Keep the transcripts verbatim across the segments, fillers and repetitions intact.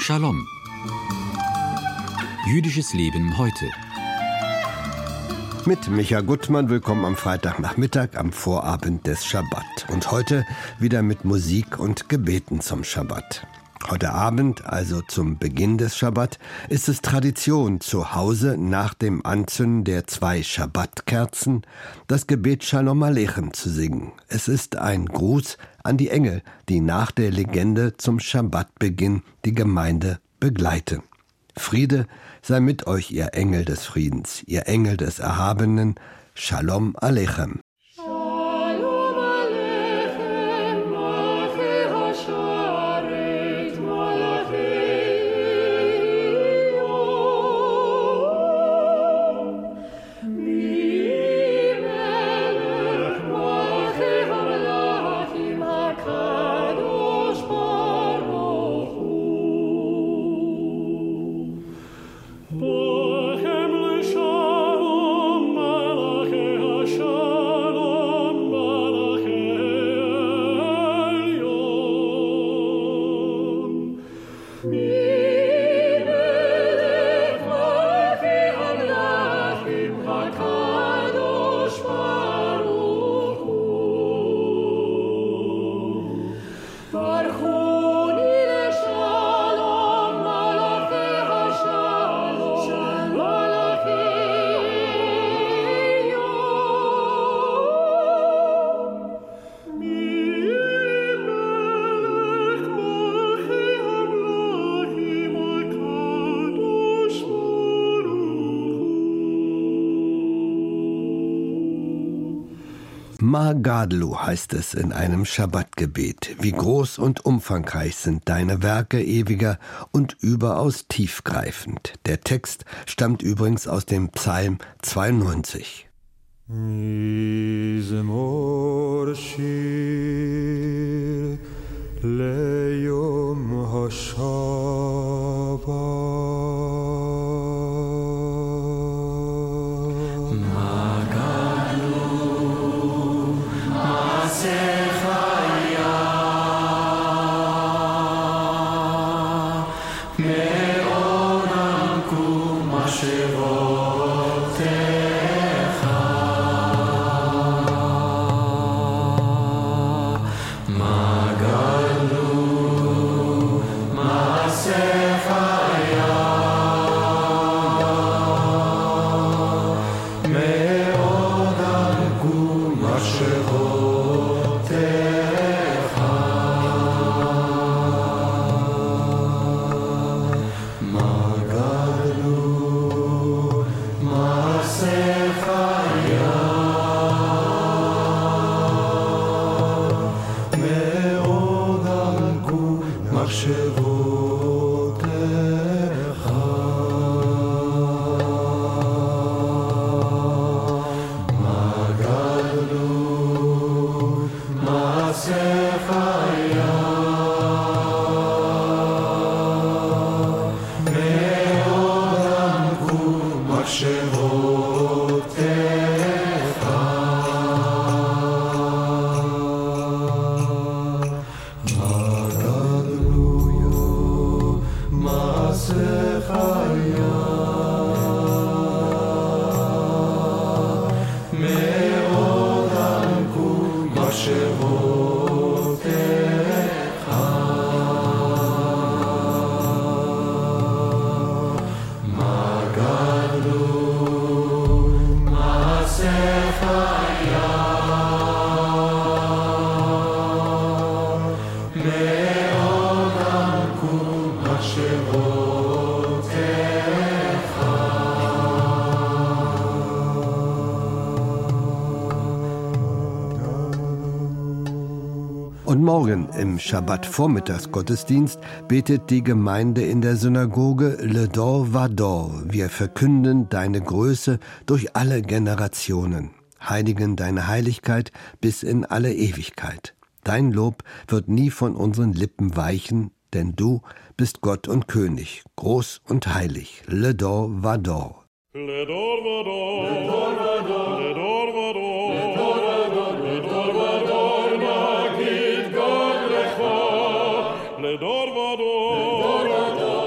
Shalom. Jüdisches Leben heute. Mit Micha Gutmann, willkommen am Freitagnachmittag, am Vorabend des Schabbat. Und heute wieder mit Musik und Gebeten zum Schabbat. Heute Abend, also zum Beginn des Schabbat, ist es Tradition, zu Hause nach dem Anzünden der zwei Schabbatkerzen das Gebet Shalom Aleichem zu singen. Es ist ein Gruß an die Engel, die nach der Legende zum Schabbatbeginn die Gemeinde begleiten. Friede sei mit euch, ihr Engel des Friedens, ihr Engel des Erhabenen. Shalom Aleichem. Magadlu heißt es in einem Schabbatgebet. Wie groß und umfangreich sind deine Werke, ewiger, und überaus tiefgreifend. Der Text stammt übrigens aus dem Psalm zweiundneunzig. Und morgen im Schabbat-Vormittagsgottesdienst betet die Gemeinde in der Synagoge Le Dor Vador. Wir verkünden deine Größe durch alle Generationen, heiligen deine Heiligkeit bis in alle Ewigkeit. Dein Lob wird nie von unseren Lippen weichen, denn du bist Gott und König, groß und heilig. Le Dor Vador. Le Dor Vador. Le Dor Vador. Le Dor Vador. Le Dor Vador. Le Dor Vador. Magid Gott lecha. Le Dor Vador. Le Dor Vador.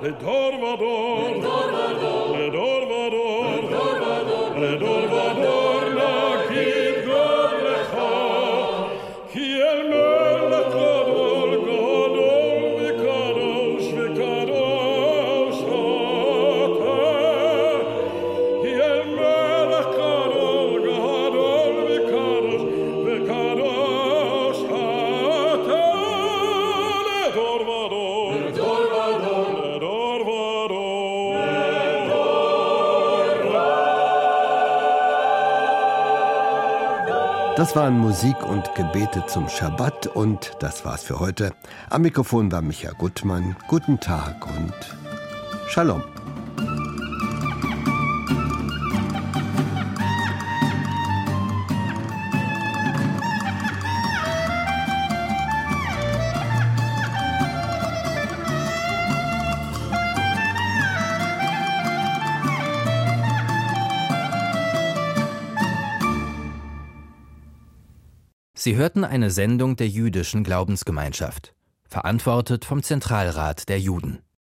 Das waren Musik und Gebete zum Schabbat und das war's für heute. Am Mikrofon war Micha Gutmann. Guten Tag und Shalom. Sie hörten eine Sendung der Jüdischen Glaubensgemeinschaft, verantwortet vom Zentralrat der Juden.